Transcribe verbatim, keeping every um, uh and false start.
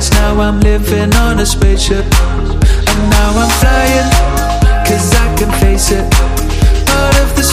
chance, now I'm living on a spaceship. And now I'm flying, cause I can face it.